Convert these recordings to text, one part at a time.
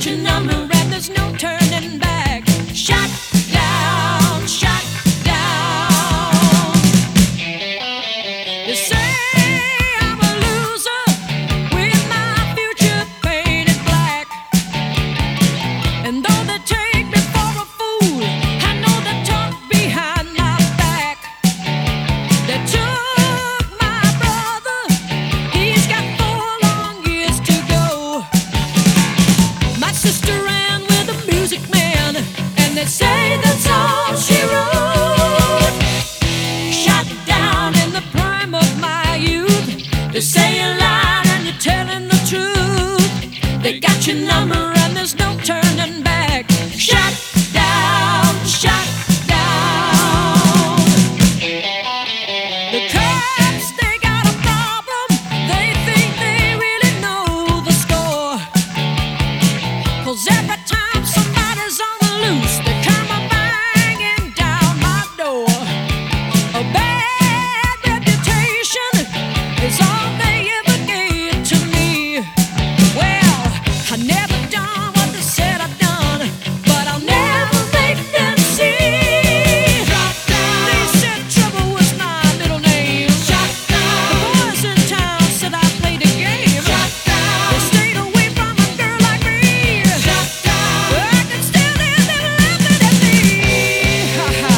got your number and there's no turning back. Shut down, shut down. You say I'm a loser with my future painted black, and though they take me for a fool, I know they talk behind my back. They took my brother, he's got 4 long years to go. My sister ran with a music man, and they say that's all she wrote. Shot down in the prime of my youth. They say you lied and you're telling the truth. They got your number and there's no turning back. Shut down, shut down. The cops, they got a problem. They think they really know the score. 'Cause every time somebody's on the loose, they come a banging down my door. A bad reputation is all they ever gave to me. Well, I never done what they said I'd done, but I'll never make them see. They said trouble was my middle name. The boys in town said I played a game. They stayed away from a girl like me. I can still hear them laughing at me. Ha ha.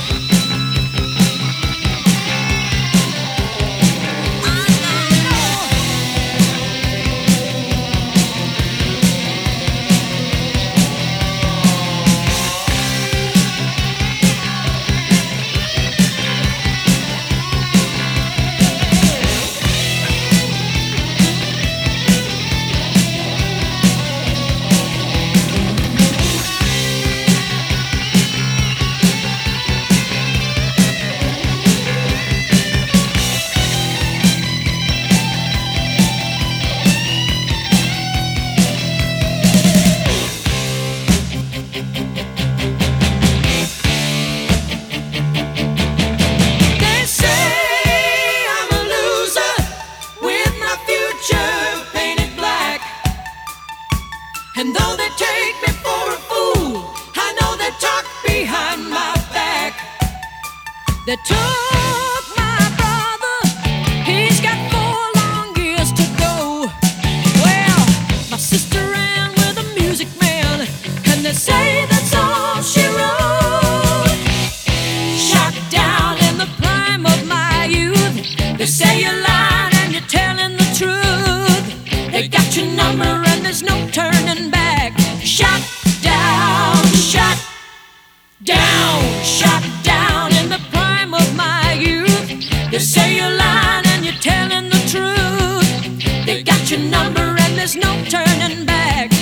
They say I'm a loser with my future painted black, and though they take me for a fool, I know they talk behind my back. They took my brother, he's got 4 long years to go. Well, my sister ran with a music man, and they say that's all she wrote. Shot down in the prime of my youth. They say you're lying and you're telling the truth. They got your number and there's no turning back. Shut down, shut down, shut down in the prime of my youth. They say you're lying and you're telling the truth. They got your number and there's no turning back.